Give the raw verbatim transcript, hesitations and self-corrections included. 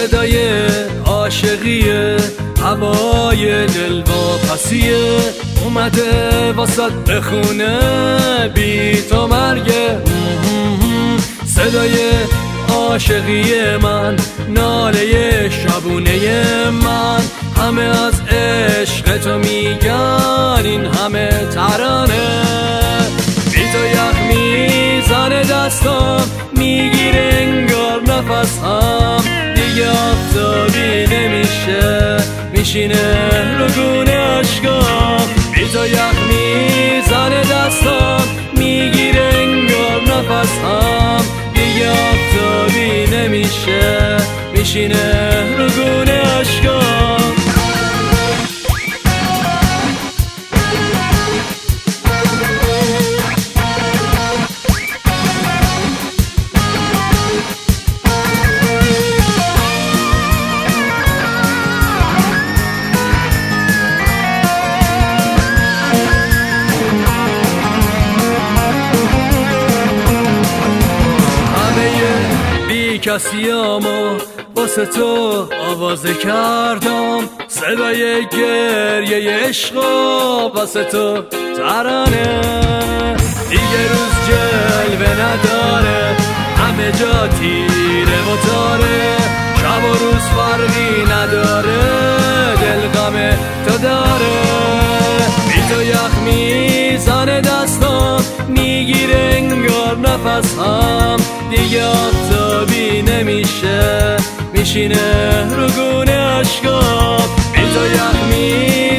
صدای عاشقیه، هوای دلواپسیه، اومده واسط بخونه بی تو مرگه. صدای عاشقی من، ناله شبونه من، همه از عشق تو میگن این همه ترانه. بی تو یخ میزنه دستم، میگیره انگار نفسم، دیگه آفتابی نمیشه، میشینه رو گونه اشکام. بی تو یخ میزنه دستم، میگیره انگار نفسم، دیگه آفتابی نمیشه، میشینه رو گونه اشکام. کسیامو واسه تو آوازه کردم، صدای گریه عشقا واسه تو ترانه. دیگه روز جلوه نداره، همه جا تیره و تاره، شب و روز فرقی نداره، دل غم تو داره. بی تو یخ میزنه دستم، میگیره انگار نفسم، دیگه آفتابی نمیشه، میشینه رو گونه اشکام. بی تو یخ